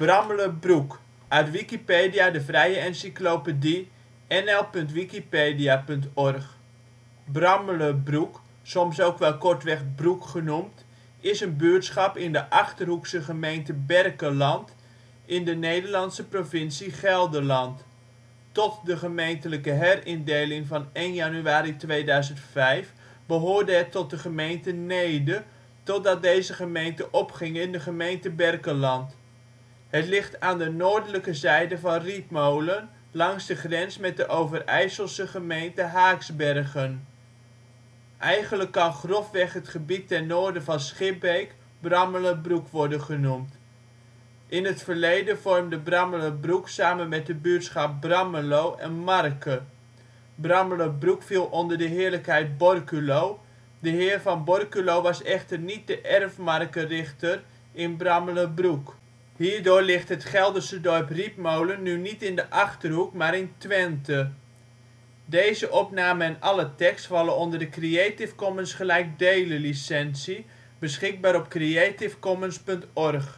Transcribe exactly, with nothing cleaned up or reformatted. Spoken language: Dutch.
Brammelerbroek, uit Wikipedia, de vrije encyclopedie. N L punt wikipedia punt org. Brammelerbroek, soms ook wel kortweg Broek genoemd, is een buurtschap in de Achterhoekse gemeente Berkelland in de Nederlandse provincie Gelderland. Tot de gemeentelijke herindeling van één januari tweeduizend vijf behoorde het tot de gemeente Neede, totdat deze gemeente opging in de gemeente Berkelland. Het ligt aan de noordelijke zijde van Rietmolen, langs de grens met de Overijsselse gemeente Haaksbergen. Eigenlijk kan grofweg het gebied ten noorden van Schipbeek Brammelerbroek worden genoemd. In het verleden vormde Brammelerbroek samen met de buurtschap Brammelo een marke. Brammelerbroek viel onder de heerlijkheid Borculo. De heer van Borculo was echter niet de erfmarkerichter in Brammelerbroek. Hierdoor ligt het Gelderse dorp Rietmolen nu niet in de Achterhoek, maar in Twente. Deze opname en alle tekst vallen onder de Creative Commons gelijkdelen licentie, beschikbaar op creativecommons punt org